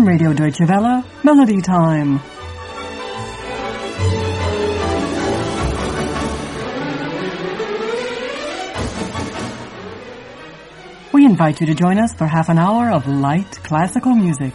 From Radio Deutsche Welle, Melody Time. We invite you to join us for half an hour of light classical music.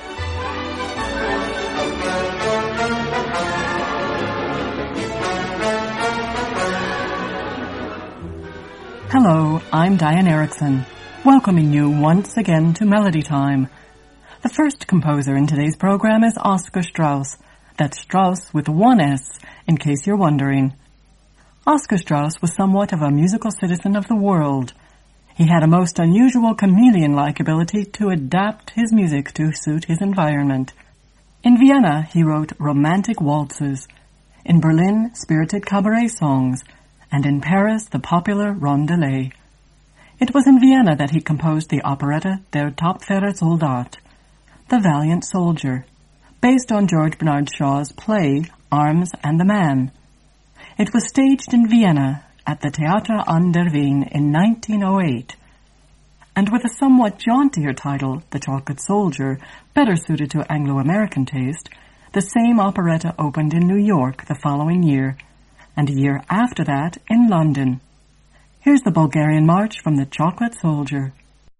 Hello, I'm Diane Erickson, welcoming you once again to Melody Time. The first composer in today's program is Oscar Strauss. That's Strauss with one S, in case you're wondering. Oscar Strauss was somewhat of a musical citizen of the world. He had a most unusual chameleon-like ability to adapt his music to suit his environment. In Vienna, he wrote romantic waltzes. In Berlin, spirited cabaret songs. And in Paris, the popular rondelay. It was in Vienna that he composed the operetta Der tapfere Soldat, The Valiant Soldier, based on George Bernard Shaw's play Arms and the Man. It was staged in Vienna at the Theater an der Wien in 1908. And with a somewhat jauntier title, The Chocolate Soldier, better suited to Anglo-American taste, the same operetta opened in New York the following year, and a year after that in London. Here's the Bulgarian March from The Chocolate Soldier.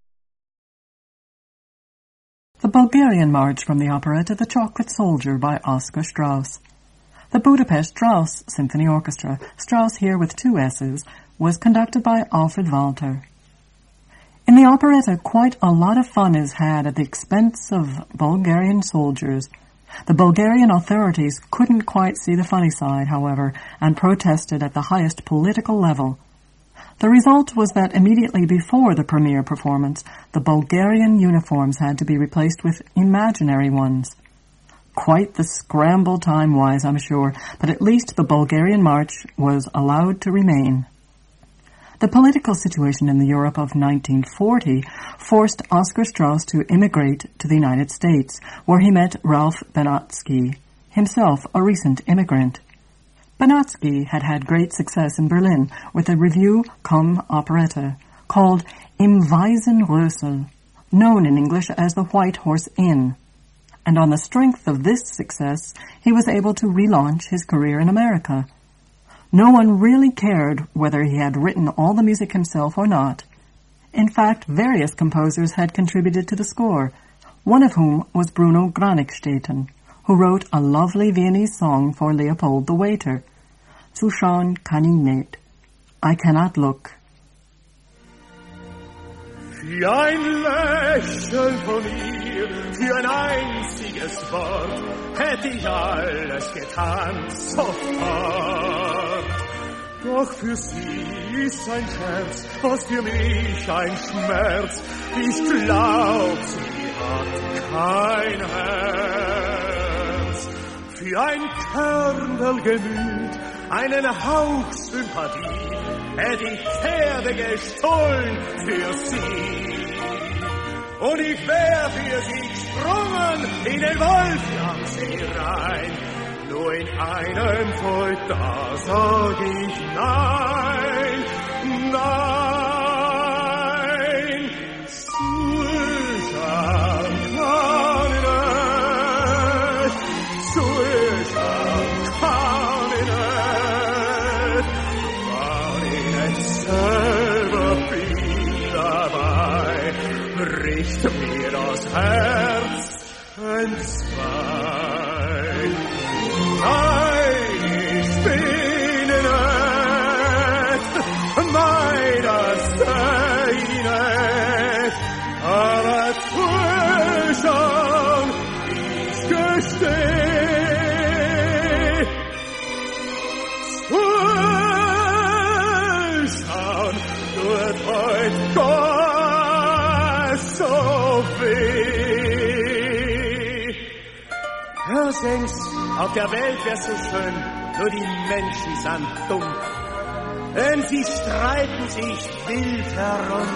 The Bulgarian March from the operetta The Chocolate Soldier by Oscar Strauss. The Budapest Strauss Symphony Orchestra, Strauss here with two S's, was conducted by Alfred Walter. In the operetta, quite a lot of fun is had at the expense of Bulgarian soldiers. The Bulgarian authorities couldn't quite see the funny side, however, and protested at the highest political level. The result was that immediately before the premiere performance, the Bulgarian uniforms had to be replaced with imaginary ones. Quite the scramble time-wise, I'm sure, but at least the Bulgarian March was allowed to remain. The political situation in the Europe of 1940 forced Oscar Strauss to immigrate to the United States, where he met Ralph Benatsky, himself a recent immigrant. Benatsky had had great success in Berlin with a revue cum operetta called Im Weißen Rössel, known in English as the White Horse Inn. And on the strength of this success, he was able to relaunch his career in America. No one really cared whether he had written all the music himself or not. In fact, various composers had contributed to the score, one of whom was Bruno Granikstetten, who wrote a lovely Viennese song for Leopold the Waiter, Zuschauen kann ich nicht, I cannot look. Für ein Lächeln von ihr, für ein einziges Wort, hätte ich alles getan, sofort. Doch für sie ist ein Scherz, was für mich ein Schmerz. Ich glaub, sie hat kein Herz. Für ein Körnergemüt, einen Hauch Sympathie, hätte ich Pferde gestohlen für sie. Und ich wär für sie gesprungen in den Wolfgangsee rein. Nur in einem Fall, da sag ich nein, nein. Zuschauen kann ich nicht, zuschauen kann ich nicht, weil ich nicht selber bin dabei, bricht mir das Herz entzwei. Nein, ich bin nicht, nein, das sei nicht, aber zuschauen, ich gesteh. Zuschauen tut heut Gott so weh. Hör, sing's, auf der Welt wär's so schön, nur die Menschen sind dumm. Denn sie streiten sich wild herum.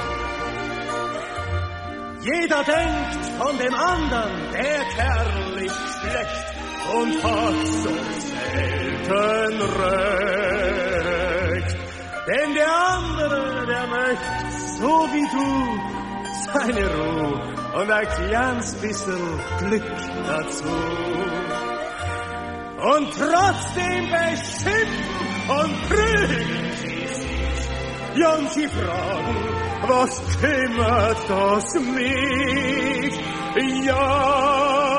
Jeder denkt von dem anderen, der Kerl ist schlecht und hat so selten recht. Denn der andere, der möchte, so wie du, seine Ruhe und ein kleines bisschen Glück dazu. Und trotzdem beschimpfen und prügeln sie sich. Ja, und sie fragen, was kümmert das mich? Ja,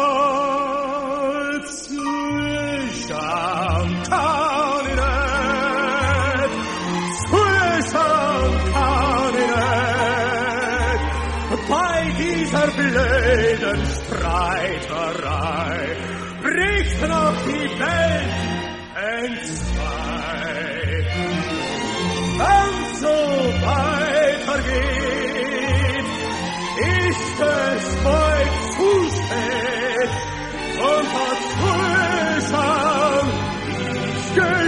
zuschauen kann ich nicht. Zuschauen kann ich nicht. Bei dieser blöden Streiterei bricht noch die Welt entzwei. Wenn so weitergeht, ist es bald zu spät und hat Zuschauen, ich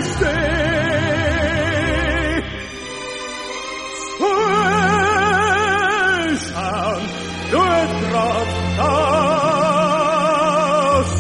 gestehe. Zuschauen, nur grad das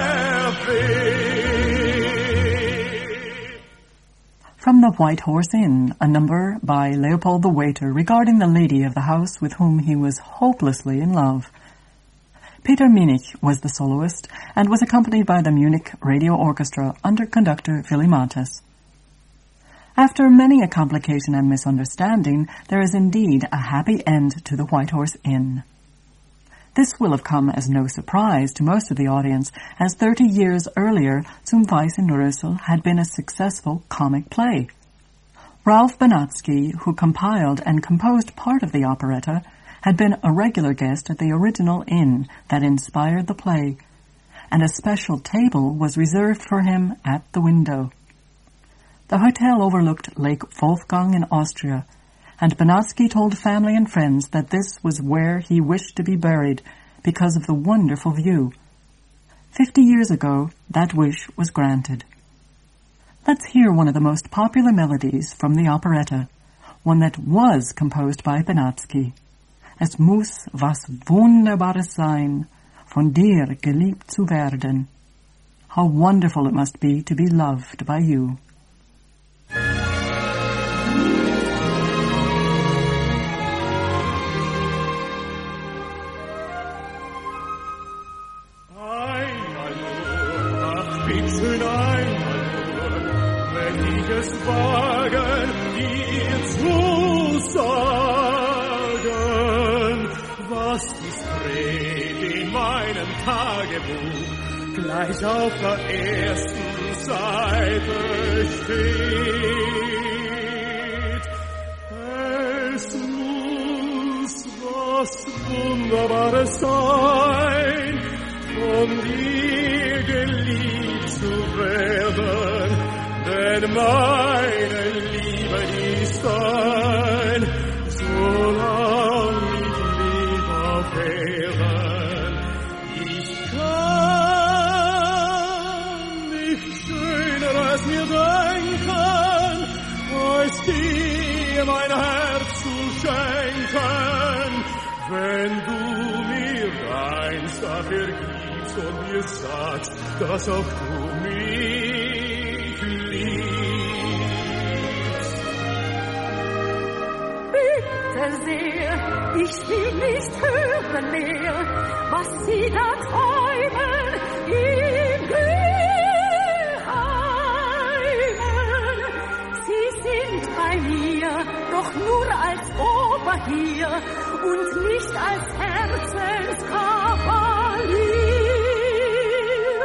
From The White Horse Inn, a number by Leopold the Waiter regarding the lady of the house with whom he was hopelessly in love. Peter Minich was the soloist and was accompanied by the Munich Radio Orchestra under conductor Willy Mattes. After many a complication and misunderstanding, there is indeed a happy end to The White Horse Inn. This will have come as no surprise to most of the audience, as 30 years earlier, Zum Weißen Rössel had been a successful comic play. Ralph Benatsky, who compiled and composed part of the operetta, had been a regular guest at the original inn that inspired the play, and a special table was reserved for him at the window. The hotel overlooked Lake Wolfgang in Austria, and Benatsky told family and friends that this was where he wished to be buried because of the wonderful view. 50 years ago, that wish was granted. Let's hear one of the most popular melodies from the operetta, one that was composed by Benatsky. Es muss was Wunderbares sein, von dir geliebt zu werden. How wonderful it must be to be loved by you. Bitteschön einmal nur, wenn ich es wagen, dir zu sagen, was diskret in meinem Tagebuch gleich auf der ersten Seite steht. Es muss was Wunderbares sein, von dir geliebt zu werden, denn meine Liebe ist ein, solang ich lebe auf Erden. Ich kann nicht Schöneres mir denken, als dir mein Herz zu schenken, wenn du mir eins dafür gibst und mir sagst, dass auch du mich liebst. Bitte sehr, ich will nicht hören mehr, was Sie da träumen im Geheimen. Sie sind bei mir, doch nur als Oper hier und nicht als Herzenskavalier.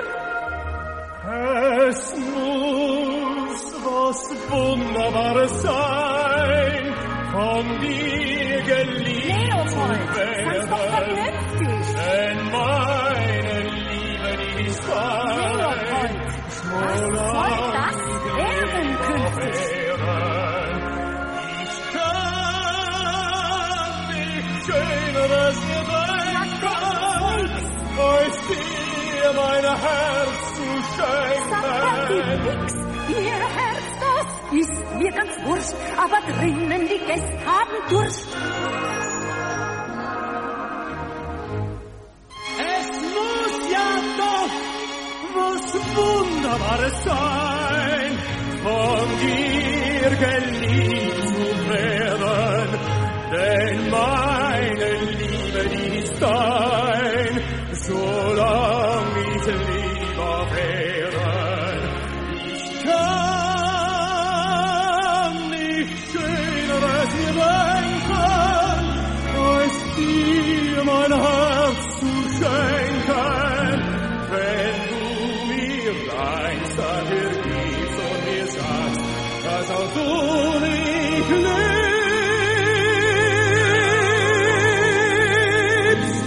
Es muss was Wunderbares sein, von dir geliebt zu werden, denn meine Liebe ist ein, solang ich lebe auf Erden. Ich kann nicht Schöneres mir denken, als dir mein Herz zu schenken. Ihr Herz, das ist mir ganz wurscht, aber drinnen die Gäste haben Durst. Es muss ja doch was Wunderbares sein, von dir geliebt zu werden, denn meine Liebe, die ist das auch du nicht lebst.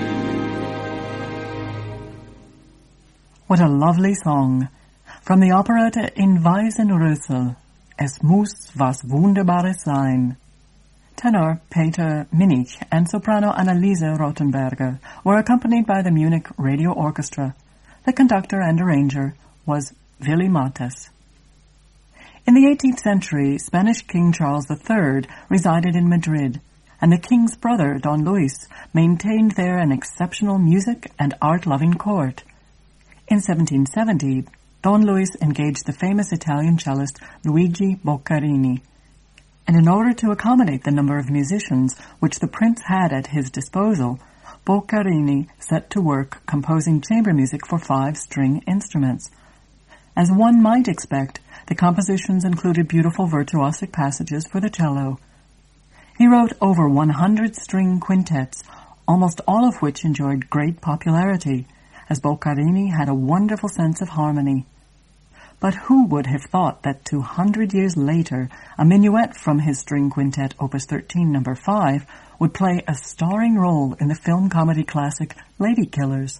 What a lovely song. From the operetta In Waisenrössel, Es muss was Wunderbares sein. Tenor Peter Minich and soprano Anneliese Rothenberger were accompanied by the Munich Radio Orchestra. The conductor and arranger was Willy Mattes. In the 18th century, Spanish King Charles III resided in Madrid, and the king's brother, Don Luis, maintained there an exceptional music and art-loving court. In 1770, Don Luis engaged the famous Italian cellist Luigi Boccherini, and in order to accommodate the number of musicians which the prince had at his disposal, Boccherini set to work composing chamber music for 5 string instruments. As one might expect, the compositions included beautiful virtuosic passages for the cello. He wrote over 100 string quintets, almost all of which enjoyed great popularity, as Boccherini had a wonderful sense of harmony. But who would have thought that 200 years later, a minuet from his string quintet, Opus 13, No. 5, would play a starring role in the film comedy classic Lady Killers?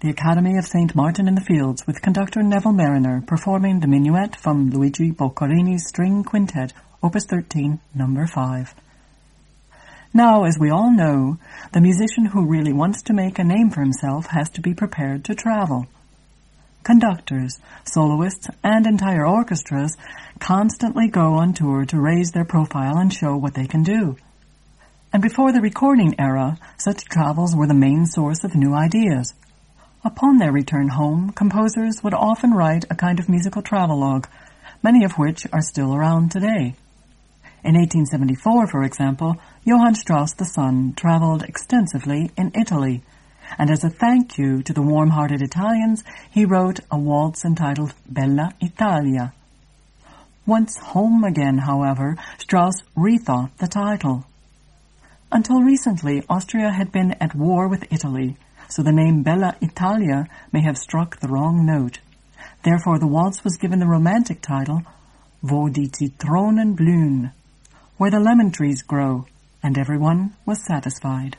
the Academy of St. Martin in the Fields with conductor Neville Mariner performing the minuet from Luigi Boccarini's String Quintet, Opus 13, number 5. Now, as we all know, the musician who really wants to make a name for himself has to be prepared to travel. Conductors, soloists, and entire orchestras constantly go on tour to raise their profile and show what they can do. And before the recording era, such travels were the main source of new ideas. Upon their return home, composers would often write a kind of musical travelogue, many of which are still around today. In 1874, for example, Johann Strauss the son traveled extensively in Italy, and as a thank you to the warm-hearted Italians, he wrote a waltz entitled Bella Italia. Once home again, however, Strauss rethought the title. Until recently, Austria had been at war with Italy, so the name Bella Italia may have struck the wrong note. Therefore, the waltz was given the romantic title Wo die Zitronen blühen, where the lemon trees grow, and everyone was satisfied.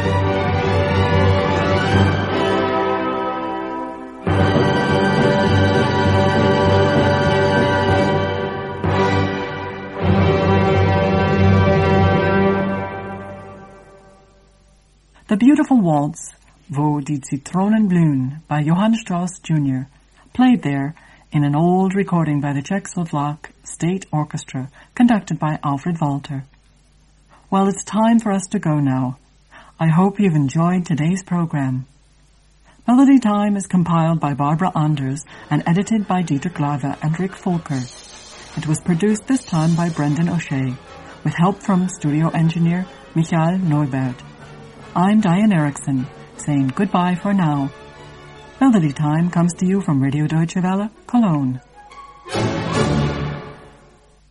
The beautiful waltz, Wo die Zitronen blühen, by Johann Strauss Jr., played there in an old recording by the Czechoslovak State Orchestra, conducted by Alfred Walter. Well, it's time for us to go now. I hope you've enjoyed today's program. Melody Time is compiled by Barbara Anders and edited by Dieter Glava and Rick Fulker. It was produced this time by Brendan O'Shea, with help from studio engineer Michael Neubert. I'm Diane Erickson, saying goodbye for now. Melody Time comes to you from Radio Deutsche Welle, Cologne.